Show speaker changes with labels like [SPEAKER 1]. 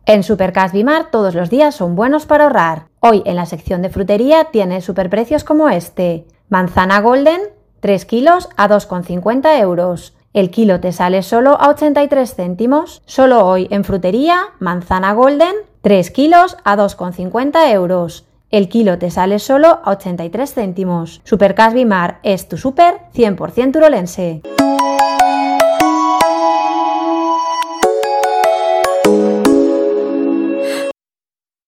[SPEAKER 1] En Supercash Bimar todos los días son buenos para ahorrar. Hoy en la sección de frutería tienes superprecios como este. Manzana Golden, 3 kilos a 2,50 euros. El kilo te sale solo a 83 céntimos. Solo hoy en frutería, manzana Golden, 3 kilos a 2,50 euros. El kilo te sale solo a 83 céntimos. Supercash Bimar es tu súper 100% urolense.